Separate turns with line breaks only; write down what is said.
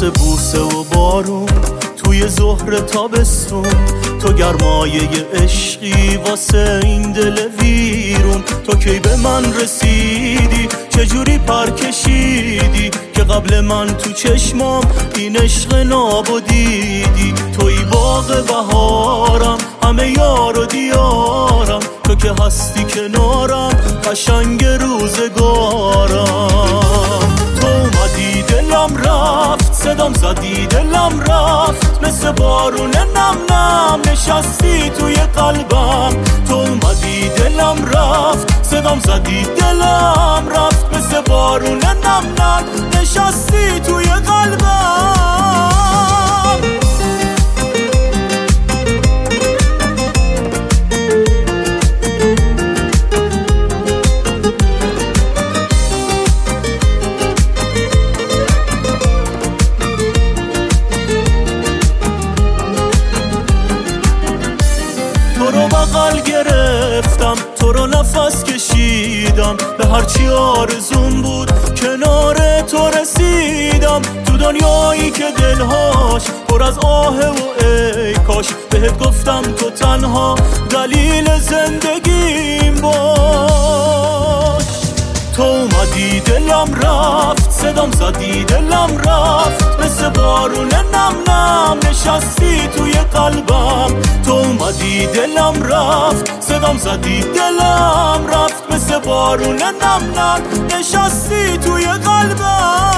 مثل بوسه و بارون توی ظهر تابستون، تو گرمایه عشقی واسه این دل ویرون. تو کی به من رسیدی، چجوری پر کشیدی که قبل من تو چشمام این عشق نابو دیدی. توی باغ بهارم، همه یار و دیارم، تو که هستی کنارم قشنگ روزگارم. تو اومدی دلم رفت، صدام زدی دلم رفت، مثل بارون نم نم نشستی توی قلبم. تو اومدی دلم رفت، صدام زدی دلم رفت، مثل بارون نم نم نشستی توی قلبم. تو رو بغل گرفتم، تو رو نفس کشیدم، به هرچی آرزون بود کنار تو رسیدم. تو دنیایی که دلهاش پر از آه و ای کاش، بهت گفتم تو تنها دلیل زندگیم باش. تو اومدی دلم رفت، صدام زدی دلم رفت، مثل بارون نم نم نشستی توی قلبم. تو اومدی دلم رفت، صدام زدی دلم رفت، مثل بارون نم نم نشستی توی قلبم.